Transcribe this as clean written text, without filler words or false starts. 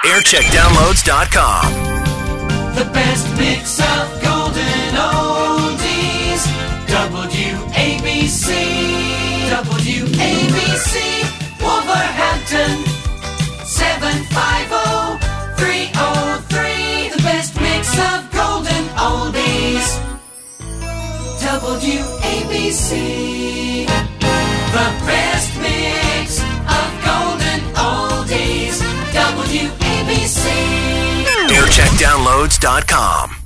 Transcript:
Aircheckdownloads.com. The best mix of golden oldies. WABC. WABC. Wolverhampton. 750-303. The best mix of golden oldies. WABC. The best mix of golden oldies. WABC. Aircheckdownloads.com.